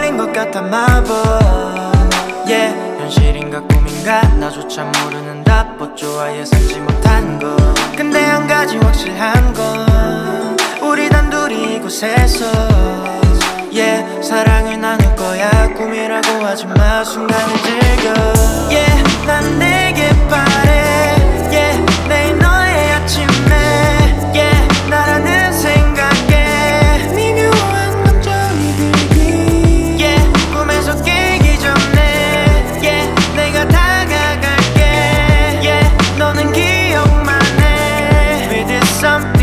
꿈인 것 같아 마법. yeah. 현실인가 꿈인가 나조차 모르는 답법. 좋아해 살지 못한 것. 근데 한 가지 확실한 건 우리 단둘이 이곳에서 yeah. 사랑을 나눌 거야. 꿈이라고 하지마 순간을 즐겨. yeah. 난 내게 바래. yeah. 매일 너의 아침에 yeah. 나라는 생각에 미묘한 감정이 들기. yeah. 꿈에서 깨기 전에 yeah. 내가 다가갈게. yeah. 너는 기억만 해. We did something